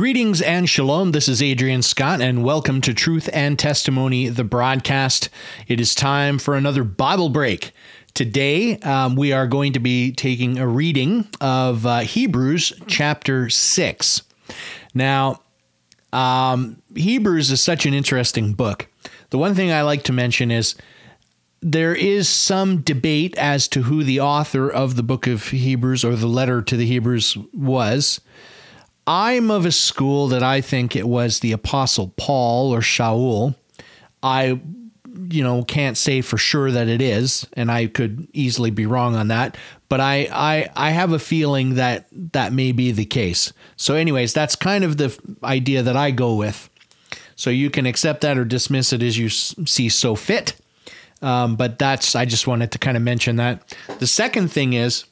Greetings and shalom. This is Adrian Scott, and welcome to Truth and Testimony, the broadcast. It is time for another Bible break. Today, we are going to be taking a reading of Hebrews chapter 6. Now, Hebrews is such an interesting book. The one thing I like to mention is there is some debate as to who the author of the book of Hebrews or the letter to the Hebrews was. I'm of a school that I think it was the Apostle Paul or Shaul. I, can't say for sure that it is, and I could easily be wrong on that, but I have a feeling that that may be the case. So anyways, that's kind of the idea that I go with. So you can accept that or dismiss it as you see so fit. But I just wanted to kind of mention that. The second thing is,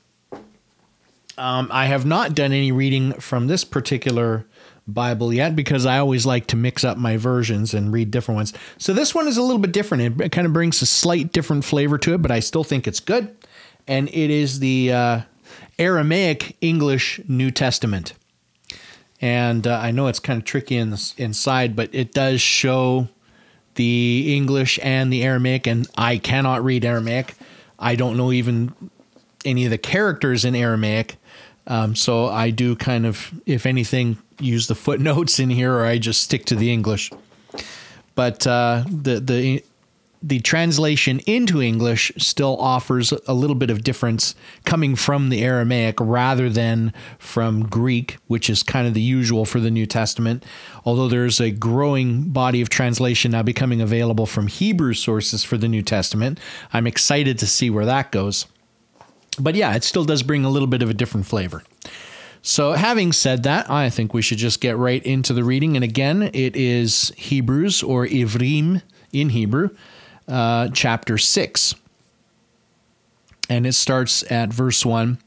I have not done any reading from this particular Bible yet because I always like to mix up my versions and read different ones. So this one is a little bit different. It kind of brings a slight different flavor to it, but I still think it's good. And it is the Aramaic English New Testament. And I know it's kind of tricky inside, but it does show the English and the Aramaic, and I cannot read Aramaic. I don't know even any of the characters in Aramaic. So I do kind of, if anything, use the footnotes in here, or I just stick to the English. But the translation into English still offers a little bit of difference coming from the Aramaic rather than from Greek, which is kind of the usual for the New Testament. Although there's a growing body of translation now becoming available from Hebrew sources for the New Testament. I'm excited to see where that goes. But yeah, it still does bring a little bit of a different flavor. So having said that, I think we should just get right into the reading. And again, it is Hebrews, or Ivrim in Hebrew, chapter 6. And it starts at verse 1.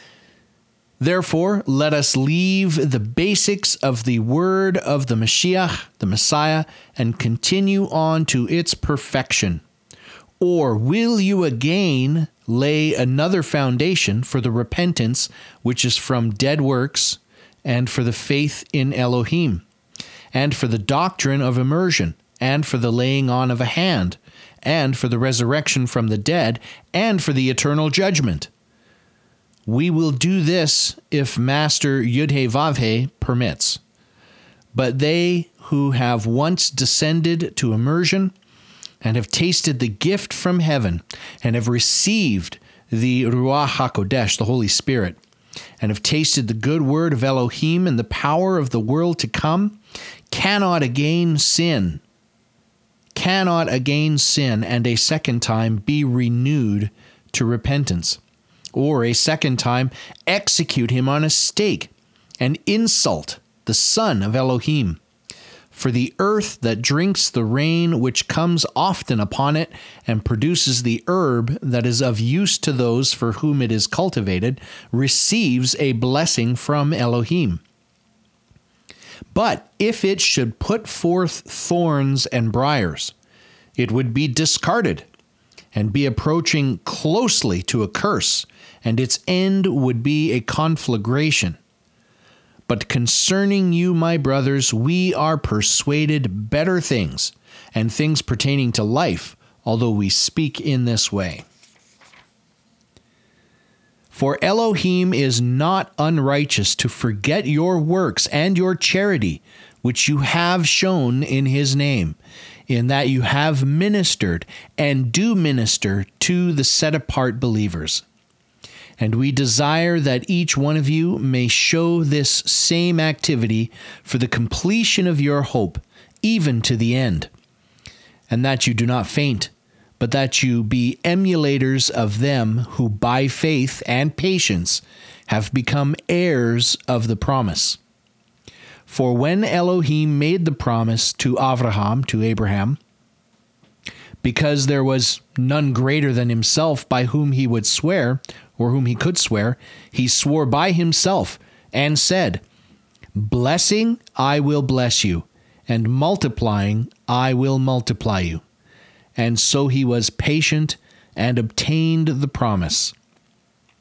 Therefore, let us leave the basics of the word of the Mashiach, the Messiah, and continue on to its perfection. Or will you again lay another foundation for the repentance which is from dead works, and for the faith in Elohim, and for the doctrine of immersion, and for the laying on of a hand, and for the resurrection from the dead, and for the eternal judgment? We will do this if Master Yud-Heh-Vav-Heh permits. But they who have once descended to immersion and have tasted the gift from heaven, and have received the Ruach HaKodesh, the Holy Spirit, and have tasted the good word of Elohim and the power of the world to come, cannot again sin, and a second time be renewed to repentance, or a second time execute him on a stake, and insult the Son of Elohim. For the earth that drinks the rain which comes often upon it, and produces the herb that is of use to those for whom it is cultivated, receives a blessing from Elohim. But if it should put forth thorns and briars, it would be discarded, and be approaching closely to a curse, and its end would be a conflagration. But concerning you, my brothers, we are persuaded better things, and things pertaining to life, although we speak in this way. For Elohim is not unrighteous to forget your works and your charity, which you have shown in his name, in that you have ministered and do minister to the set-apart believers. And we desire that each one of you may show this same activity for the completion of your hope, even to the end. And that you do not faint, but that you be emulators of them who by faith and patience have become heirs of the promise. For when Elohim made the promise to Abraham, because there was none greater than himself by whom he would swear, or whom he could swear, he swore by himself and said, Blessing I will bless you, and multiplying I will multiply you. And so he was patient and obtained the promise.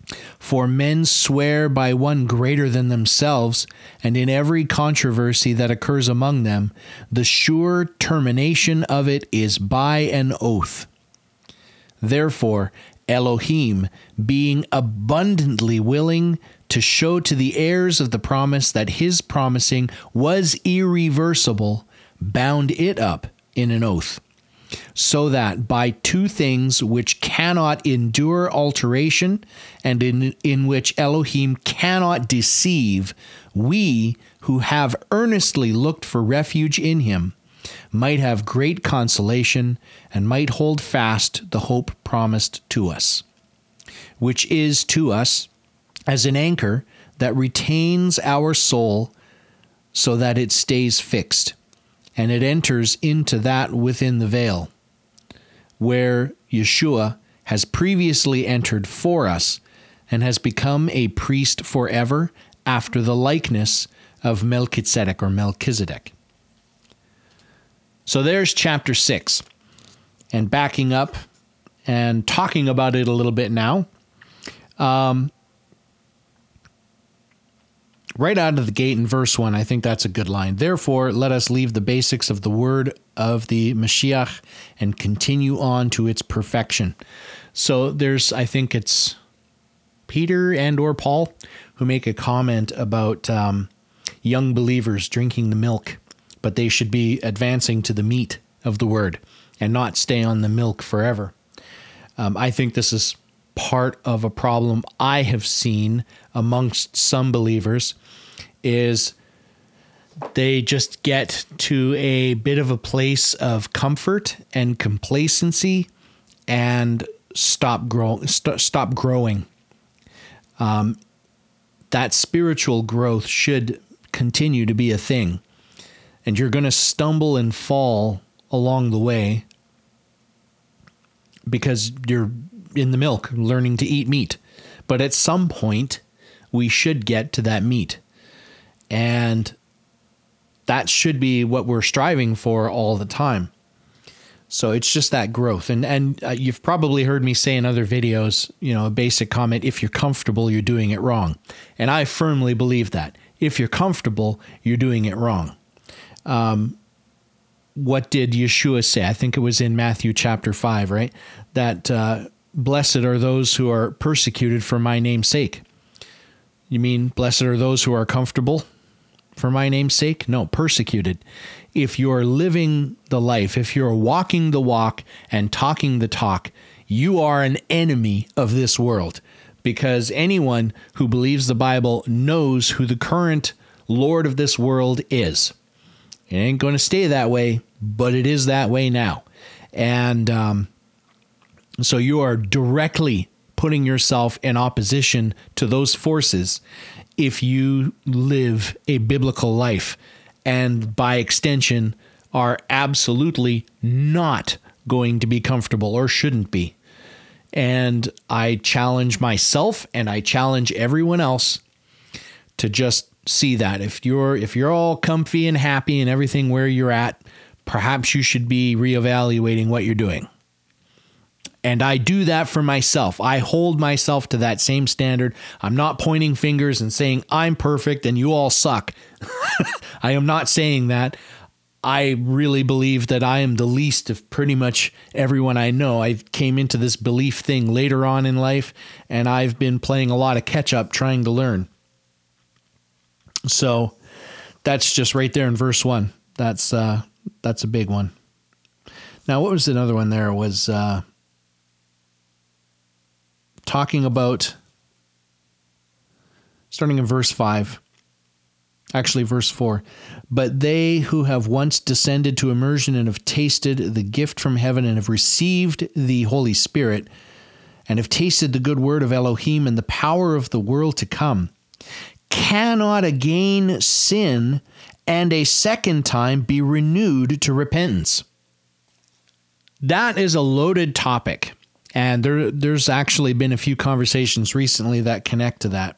For men swear by one greater than themselves, and in every controversy that occurs among them, the sure termination of it is by an oath. Therefore, Elohim, being abundantly willing to show to the heirs of the promise that his promising was irreversible, bound it up in an oath, so that by two things which cannot endure alteration, and in which Elohim cannot deceive, we, who have earnestly looked for refuge in him, might have great consolation, and might hold fast the hope promised to us, which is to us as an anchor that retains our soul so that it stays fixed, and it enters into that within the veil, where Yeshua has previously entered for us and has become a priest forever after the likeness of Melchizedek or Melchizedek. So there's chapter 6. And backing up and talking about it a little bit now, right out of the gate in verse 1, I think that's a good line. Therefore, let us leave the basics of the word of the Mashiach and continue on to its perfection. So there's, I think it's Peter and or Paul who make a comment about young believers drinking the milk, but they should be advancing to the meat of the word and not stay on the milk forever. I think this is part of a problem I have seen amongst some believers, is they just get to a bit of a place of comfort and complacency and stop growing. That spiritual growth should continue to be a thing. And you're going to stumble and fall along the way because you're in the milk, learning to eat meat. But at some point, we should get to that meat. And that should be what we're striving for all the time. So it's just that growth. And you've probably heard me say in other videos, a basic comment, if you're comfortable, you're doing it wrong. And I firmly believe that. If you're comfortable, you're doing it wrong. What did Yeshua say? I think it was in Matthew chapter 5, right? That blessed are those who are persecuted for my name's sake. You mean blessed are those who are comfortable for my name's sake? No, persecuted. If you're living the life, if you're walking the walk and talking the talk, you are an enemy of this world, because anyone who believes the Bible knows who the current Lord of this world is. It ain't going to stay that way, but it is that way now. And so you are directly putting yourself in opposition to those forces if you live a biblical life, and by extension are absolutely not going to be comfortable or shouldn't be. And I challenge myself and I challenge everyone else to just see that if you're all comfy and happy and everything where you're at, perhaps you should be reevaluating what you're doing. And I do that for myself. I hold myself to that same standard. I'm not pointing fingers and saying I'm perfect and you all suck. I am not saying that. I really believe that I am the least of pretty much everyone I know. I came into this belief thing later on in life, and I've been playing a lot of catch up trying to learn. So that's just right there in verse 1. That's a big one. Now, what was another one there? Was talking about, starting in verse 5, actually verse 4, but they who have once descended to immersion and have tasted the gift from heaven and have received the Holy Spirit and have tasted the good word of Elohim and the power of the world to come, cannot again sin and a second time be renewed to repentance. That is a loaded topic. And there's actually been a few conversations recently that connect to that.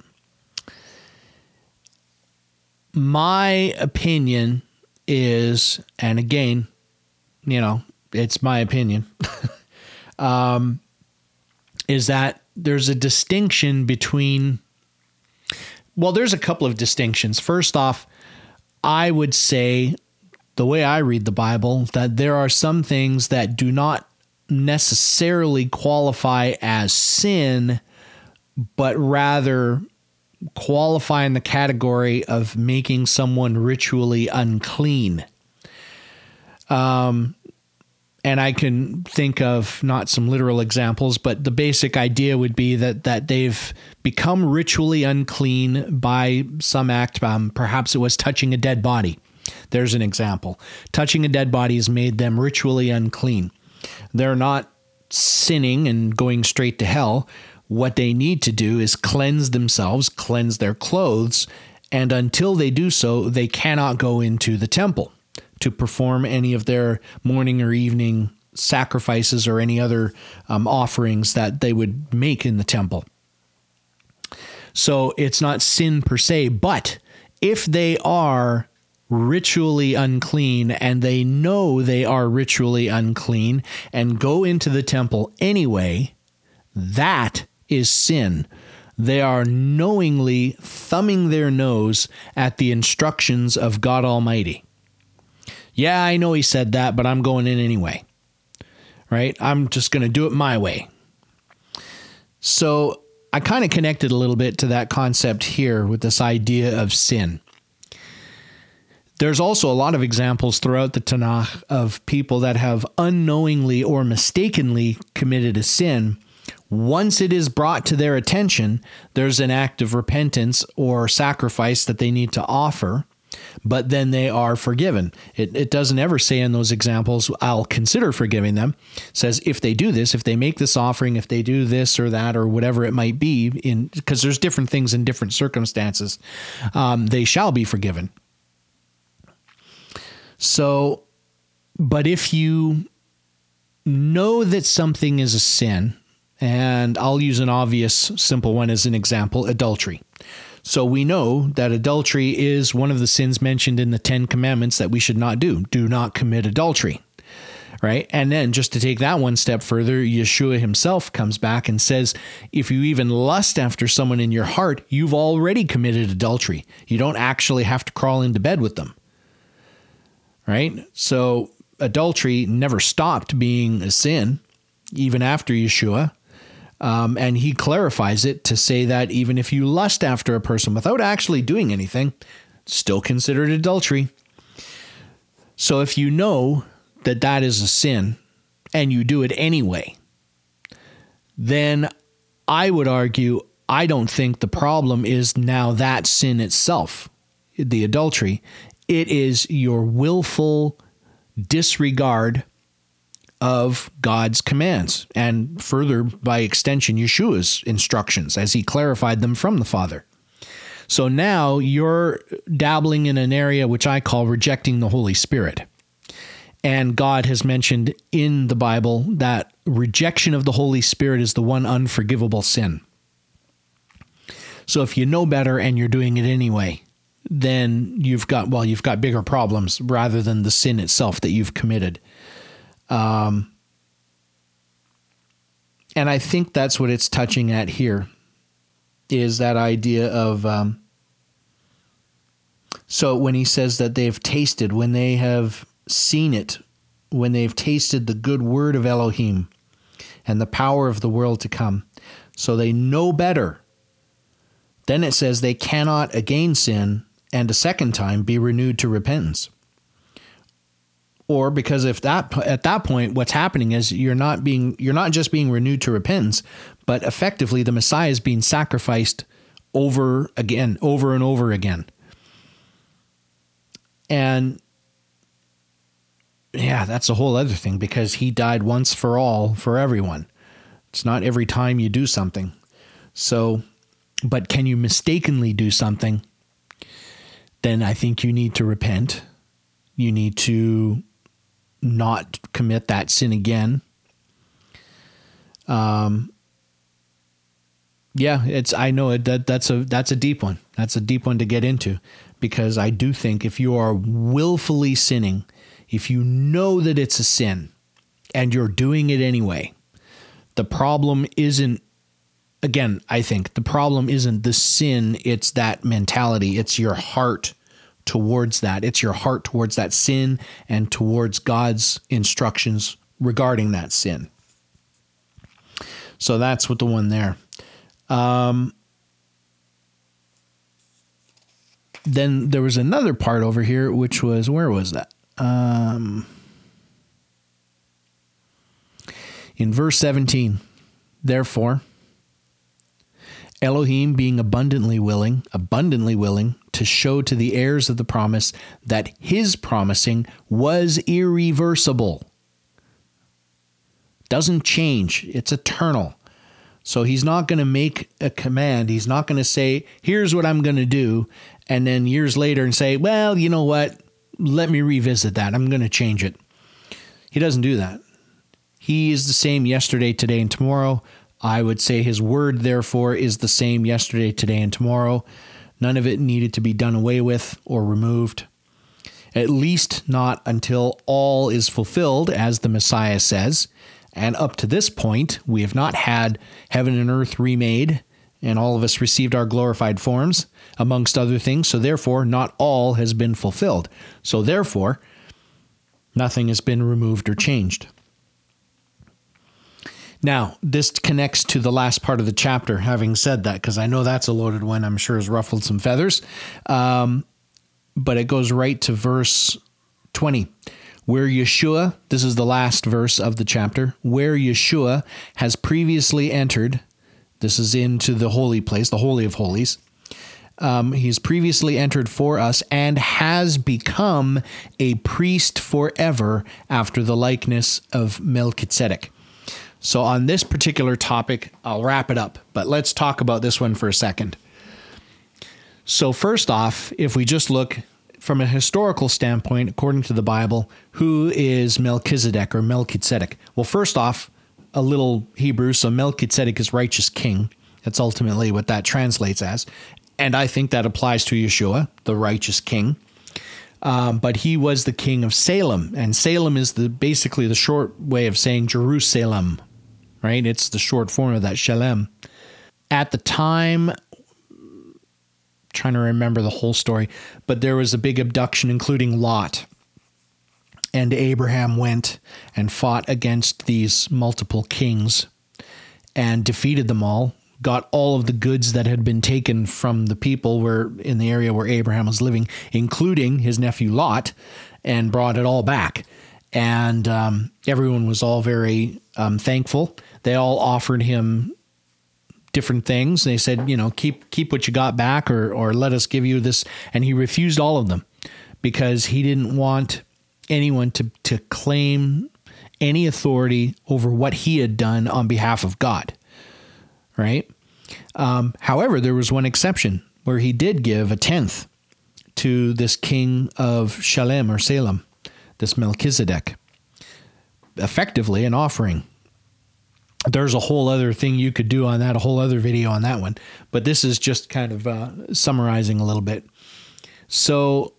My opinion is, and again, it's my opinion, is that there's a distinction between, well, there's a couple of distinctions. First off, I would say, the way I read the Bible, that there are some things that do not necessarily qualify as sin, but rather qualify in the category of making someone ritually unclean. And I can think of not some literal examples, but the basic idea would be that they've become ritually unclean by some act. Perhaps it was touching a dead body. There's an example. Touching a dead body has made them ritually unclean. They're not sinning and going straight to hell. What they need to do is cleanse themselves, cleanse their clothes, and until they do so, they cannot go into the temple to perform any of their morning or evening sacrifices or any other offerings that they would make in the temple. So it's not sin per se, but if they are ritually unclean and they know they are ritually unclean and go into the temple anyway, that is sin. They are knowingly thumbing their nose at the instructions of God Almighty. Yeah, I know he said that, but I'm going in anyway, right? I'm just going to do it my way. So I kind of connected a little bit to that concept here with this idea of sin. There's also a lot of examples throughout the Tanakh of people that have unknowingly or mistakenly committed a sin. Once it is brought to their attention, there's an act of repentance or sacrifice that they need to offer, but then they are forgiven. It doesn't ever say in those examples, I'll consider forgiving them. It says if they do this, if they make this offering, if they do this or that or whatever it might be, because there's different things in different circumstances, they shall be forgiven. So, but if you know that something is a sin, and I'll use an obvious, simple one as an example, adultery. So we know that adultery is one of the sins mentioned in the 10 Commandments that we should not do. Do not commit adultery, right? And then just to take that one step further, Yeshua himself comes back and says, if you even lust after someone in your heart, you've already committed adultery. You don't actually have to crawl into bed with them, right? So adultery never stopped being a sin, even after Yeshua. And he clarifies it to say that even if you lust after a person without actually doing anything, it's still considered adultery. So if you know that that is a sin and you do it anyway, then I would argue, I don't think the problem is now that sin itself, the adultery. It is your willful disregard of God's commands, and further, by extension, Yeshua's instructions as he clarified them from the Father. So now you're dabbling in an area which I call rejecting the Holy Spirit. And God has mentioned in the Bible that rejection of the Holy Spirit is the one unforgivable sin. So if you know better and you're doing it anyway, then you've got bigger problems rather than the sin itself that you've committed. And I think that's what it's touching at here, is that idea of, so when he says that they've tasted, when they have seen it, when they've tasted the good word of Elohim and the power of the world to come, so they know better, then it says they cannot again sin and a second time be renewed to repentance. Or because at that point, what's happening is you're not just being renewed to repentance, but effectively the Messiah is being sacrificed over and over again. And yeah, that's a whole other thing, because he died once for all for everyone. It's not every time you do something. So, but can you mistakenly do something? Then I think you need to repent. You need to not commit that sin again. I know that's a deep one. That's a deep one to get into, because I do think if you are willfully sinning, if you know that it's a sin and you're doing it anyway, the problem isn't again, I think the problem isn't the sin, it's that mentality. It's your heart towards that. It's your heart towards that sin and towards God's instructions regarding that sin. So that's what the one there. Then there was another part over here, which was, where was that? In verse 17, therefore, Elohim being abundantly willing to show to the heirs of the promise that his promising was irreversible. Doesn't change. It's eternal. So he's not going to make a command. He's not going to say, here's what I'm going to do. And then years later and say, well, you know what? Let me revisit that. I'm going to change it. He doesn't do that. He is the same yesterday, today, and tomorrow. I would say his word, therefore, is the same yesterday, today, and tomorrow. None of it needed to be done away with or removed. At least not until all is fulfilled, as the Messiah says. And up to this point, we have not had heaven and earth remade, and all of us received our glorified forms, amongst other things. So therefore, not all has been fulfilled. So therefore, nothing has been removed or changed. Now, this connects to the last part of the chapter, having said that, because I know that's a loaded one, I'm sure has ruffled some feathers. But it goes right to verse 20, where Yeshua, this is the last verse of the chapter, where Yeshua has previously entered, this is into the holy place, the Holy of Holies. He's previously entered for us and has become a priest forever after the likeness of Melchizedek. So on this particular topic, I'll wrap it up, but let's talk about this one for a second. So first off, if we just look from a historical standpoint, according to the Bible, who is Melchizedek or Melchizedek? Well, first off, a little Hebrew, so Melchizedek is righteous king. That's ultimately what that translates as. And I think that applies to Yeshua, the righteous king. But he was the king of Salem, and Salem is basically the short way of saying Jerusalem, right? It's the short form of that, Shalem. At the time, trying to remember the whole story, but there was a big abduction, including Lot. And Abraham went and fought against these multiple kings and defeated them all, got all of the goods that had been taken from the people where in the area where Abraham was living, including his nephew Lot, and brought it all back. And everyone was all very thankful. They all offered him different things. They said, keep what you got back or let us give you this. And he refused all of them because he didn't want anyone to claim any authority over what he had done on behalf of God. Right? However, there was one exception where he did give a tenth to this king of Shalem or Salem, this Melchizedek, effectively an offering. There's a whole other thing you could do on that, a whole other video on that one. But this is just kind of summarizing a little bit. So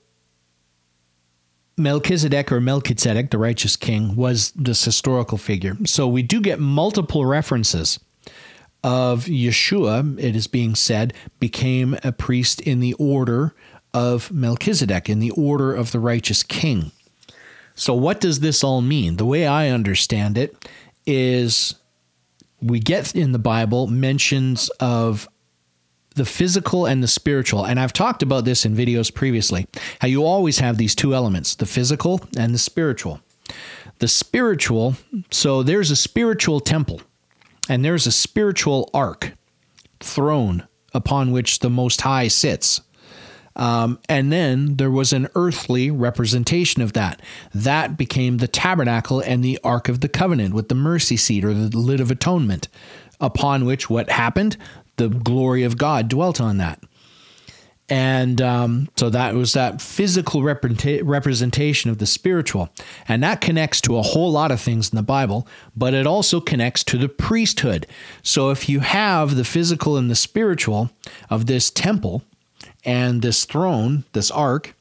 Melchizedek or Melchizedek, the righteous king, was this historical figure. So we do get multiple references of Yeshua, it is being said, became a priest in the order of Melchizedek, in the order of the righteous king. So what does this all mean? The way I understand it is we get in the Bible mentions of the physical and the spiritual. And I've talked about this in videos previously, how you always have these two elements, the physical and the spiritual. The spiritual, so there's a spiritual temple. And there's a spiritual ark, throne, upon which the Most High sits. And then there was an earthly representation of that. That became the tabernacle and the Ark of the Covenant with the mercy seat or the lid of atonement, upon which what happened? The glory of God dwelt on that. And so that was that physical representation of the spiritual. And that connects to a whole lot of things in the Bible, but it also connects to the priesthood. So if you have the physical and the spiritual of this temple and this throne, this ark,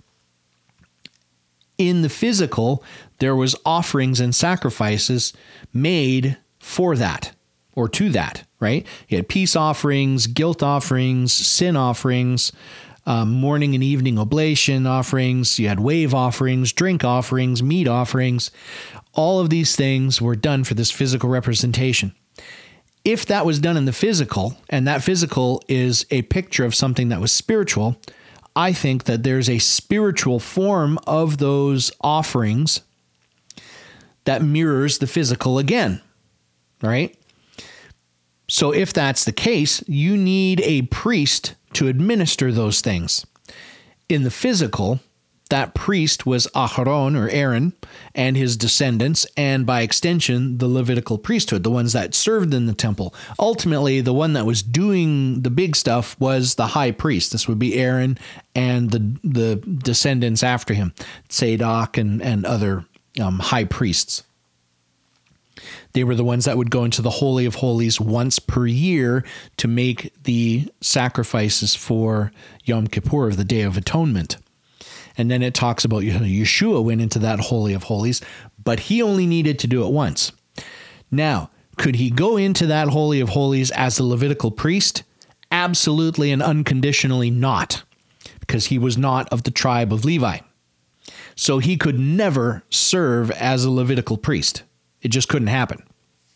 in the physical, there was offerings and sacrifices made for that or to that, right? You had peace offerings, guilt offerings, sin offerings, morning and evening oblation offerings. You had wave offerings, drink offerings, meat offerings. All of these things were done for this physical representation. If that was done in the physical, and that physical is a picture of something that was spiritual, I think that there's a spiritual form of those offerings that mirrors the physical again, right? So if that's the case, you need a priest to administer those things. In the physical, that priest was Aharon, or Aaron, and his descendants, and by extension, the Levitical priesthood, the ones that served in the temple. Ultimately, the one that was doing the big stuff was the high priest. This would be Aaron and the descendants after him, Zadok and other high priests. They were the ones that would go into the Holy of Holies once per year to make the sacrifices for Yom Kippur, the Day of Atonement. And then it talks about Yeshua went into that Holy of Holies, but he only needed to do it once. Now, could he go into that Holy of Holies as a Levitical priest? Absolutely and unconditionally not, because he was not of the tribe of Levi. So he could never serve as a Levitical priest. It just couldn't happen.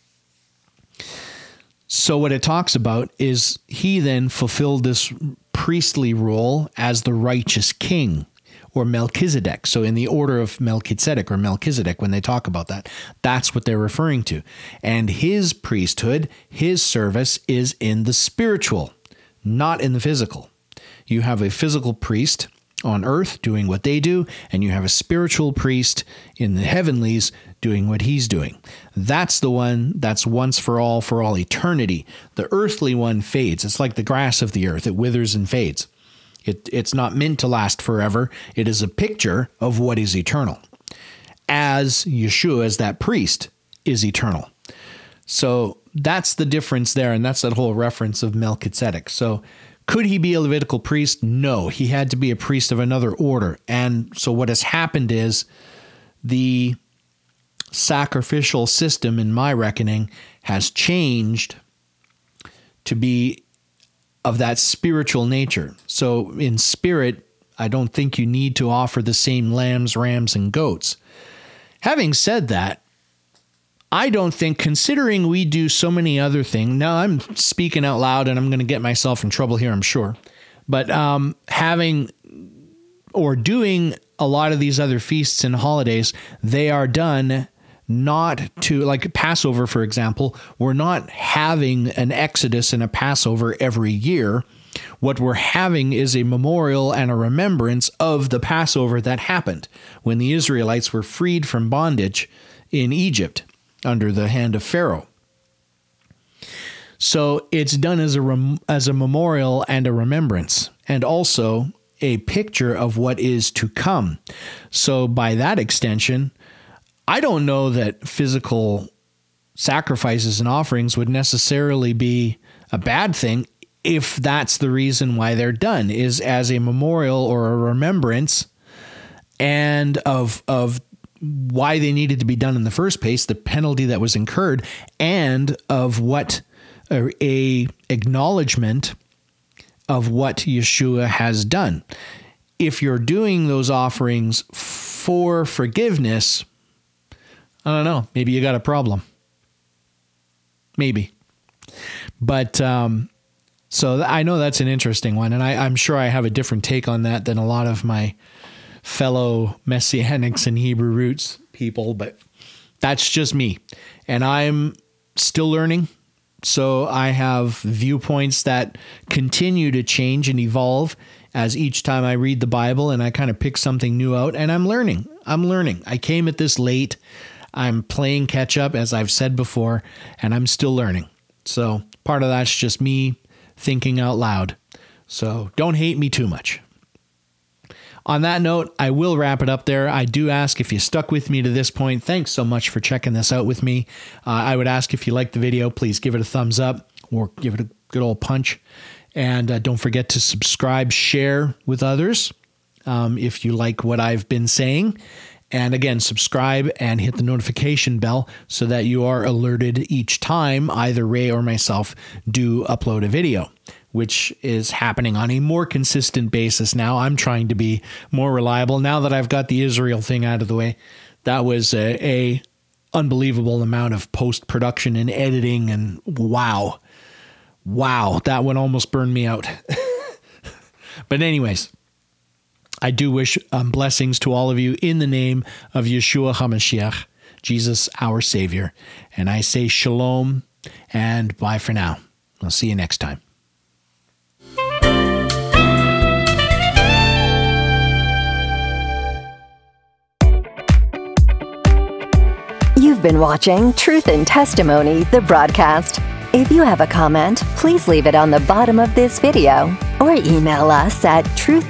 So what it talks about is he then fulfilled this priestly role as the righteous king, or Melchizedek. So in the order of Melchizedek, or Melchizedek, when they talk about that, that's what they're referring to. And his priesthood, his service is in the spiritual, not in the physical. You have a physical priest on earth doing what they do, and you have a spiritual priest in the heavenlies doing what he's doing. That's the one that's once for all eternity. The earthly one fades. It's like the grass of the earth. It withers and fades. It's not meant to last forever. It is a picture of what is eternal, as Yeshua, as that priest, is eternal. So that's the difference there, and that's that whole reference of Melchizedek. So could he be a Levitical priest? No, he had to be a priest of another order. And so what has happened is the sacrificial system, in my reckoning, has changed to be of that spiritual nature. So in spirit, I don't think you need to offer the same lambs, rams, and goats. Having said that, I don't think, considering we do so many other things, now I'm speaking out loud and I'm going to get myself in trouble here, I'm sure, but having or doing a lot of these other feasts and holidays, they are done not to, like Passover, for example, we're not having an Exodus and a Passover every year. What we're having is a memorial and a remembrance of the Passover that happened when the Israelites were freed from bondage in Egypt under the hand of Pharaoh. So it's done as a memorial and a remembrance, and also a picture of what is to come. So by that extension, I don't know that physical sacrifices and offerings would necessarily be a bad thing if that's the reason why they're done, is as a memorial or a remembrance and of why they needed to be done in the first place, the penalty that was incurred, and of what a acknowledgement of what Yeshua has done. If you're doing those offerings for forgiveness, I don't know, maybe you got a problem. Maybe. But so I know that's an interesting one, and I'm sure I have a different take on that than a lot of my fellow Messianics and Hebrew roots people, but that's just me. And I'm still learning. So I have viewpoints that continue to change and evolve as each time I read the Bible and I kind of pick something new out, and I'm learning. I came at this late. I'm playing catch up, as I've said before, and I'm still learning. So part of that's just me thinking out loud. So don't hate me too much. On that note, I will wrap it up there. I do ask if you stuck with me to this point. Thanks so much for checking this out with me. I would ask if you liked the video, please give it a thumbs up or give it a good old punch. And don't forget to subscribe, share with others if you like what I've been saying. And again, subscribe and hit the notification bell so that you are alerted each time either Ray or myself do upload a video, which is happening on a more consistent basis now. I'm trying to be more reliable now that I've got the Israel thing out of the way. That was a unbelievable amount of post-production and editing, and wow, that one almost burned me out. But anyways, I do wish blessings to all of you in the name of Yeshua HaMashiach, Jesus our Savior. And I say shalom and bye for now. I'll see you next time. You've been watching Truth and Testimony, the broadcast. If you have a comment, please leave it on the bottom of this video or email us at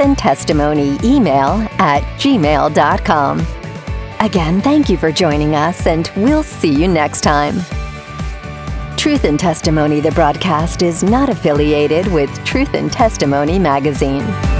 truthandtestimonyemail@gmail.com. Again, thank you for joining us, and we'll see you next time. Truth and Testimony, the broadcast, is not affiliated with Truth and Testimony magazine.